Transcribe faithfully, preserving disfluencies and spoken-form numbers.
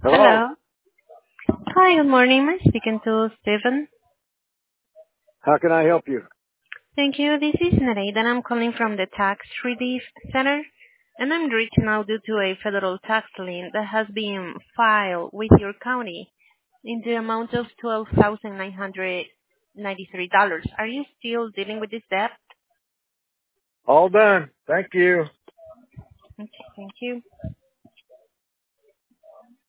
Hello. Hello. Hi, good morning. Am I speaking to Stephen? How can I help you? Thank you. This is Nereida, and I'm calling from the Tax Relief Center, and I'm reaching out due to a federal tax lien that has been filed with your county in the amount of twelve thousand nine hundred ninety-three dollars. Are you still dealing with this debt? All done. Thank you. Okay, thank you.